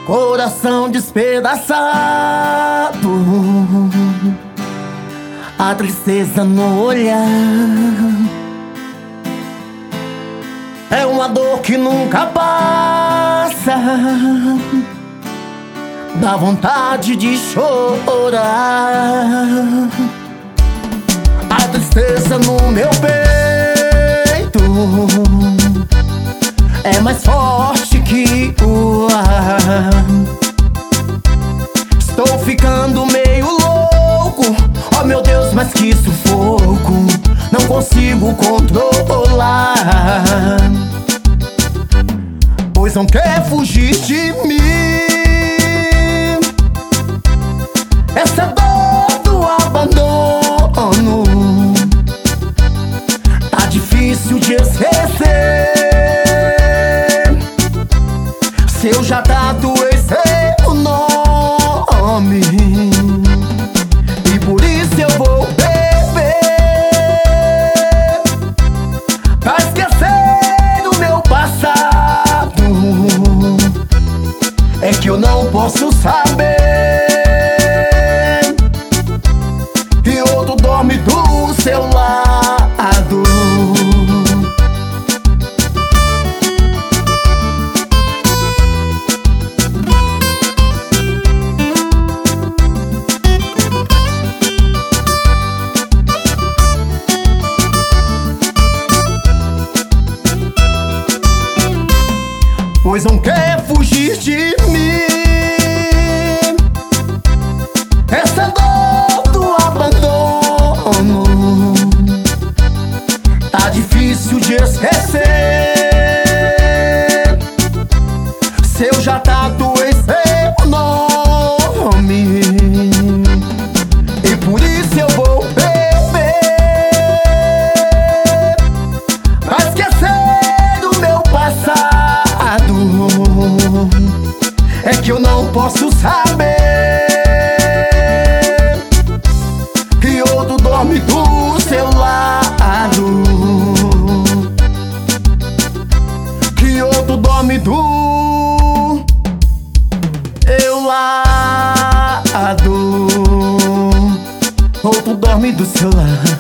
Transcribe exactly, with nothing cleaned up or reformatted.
Coração despedaçado, a tristeza no olhar. É uma dor que nunca passa, dá vontade de chorar. A tristeza no meu peito é mais forte que o ar. Estou ficando meio louco, oh meu Deus, mas que sufoco, não consigo controlar. Pois não quer fugir de mim essa dor do abandono. Tá difícil de esquecer, se eu já tatuei seu nome, e por isso eu vou beber pra esquecer do meu passado. É que eu não posso saber que outro dorme do seu lado. Pois não quer fugir de mim essa dor do abandono. Tá difícil de esquecer, se eu já tatuei seu nome, e por isso eu vou beber pra esquecer do meu passado. É que eu não posso saber que outro dorme do seu lado, que outro dorme do meu lado, outro dorme do seu lado.